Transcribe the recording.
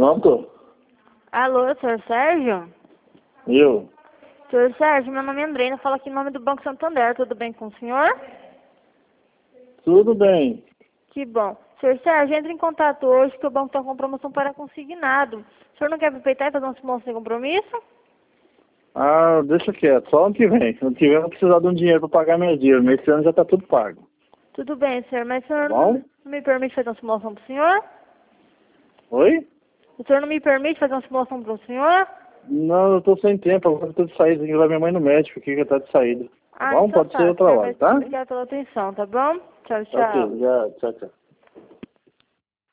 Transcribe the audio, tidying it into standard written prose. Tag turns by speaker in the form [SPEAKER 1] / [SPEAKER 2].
[SPEAKER 1] Pronto?
[SPEAKER 2] Alô, senhor Sérgio?
[SPEAKER 1] Eu?
[SPEAKER 2] Senhor Sérgio, meu nome é Andreina, falo aqui em nome do Banco Santander, tudo bem com o senhor?
[SPEAKER 1] Tudo bem.
[SPEAKER 2] Que bom. Senhor Sérgio, entre em contato hoje que o banco está com promoção para consignado. O senhor não quer aproveitar e fazer uma simulação sem compromisso?
[SPEAKER 1] Ah, deixa quieto, só ano que vem. Ano que vem eu vou precisar de um dinheiro para pagar minhas dívidas, mas esse ano já está tudo pago.
[SPEAKER 2] Tudo bem, senhor, mas o senhor
[SPEAKER 1] Bom?
[SPEAKER 2] não me permite fazer uma simulação para o senhor?
[SPEAKER 1] Oi?
[SPEAKER 2] O senhor não me permite fazer uma simulação para o senhor?
[SPEAKER 1] Não, eu estou sem tempo, agora eu estou de saída, tem que levar minha mãe no médico aqui que está de saída. Tá
[SPEAKER 2] Ah,
[SPEAKER 1] bom?
[SPEAKER 2] então
[SPEAKER 1] Pode ser
[SPEAKER 2] tá,
[SPEAKER 1] outra
[SPEAKER 2] senhor,
[SPEAKER 1] hora,
[SPEAKER 2] mas
[SPEAKER 1] tá?
[SPEAKER 2] obrigada pela atenção, tá bom? Tchau,
[SPEAKER 1] Tá ok,
[SPEAKER 2] tchau.
[SPEAKER 1] obrigado. Tchau, tchau.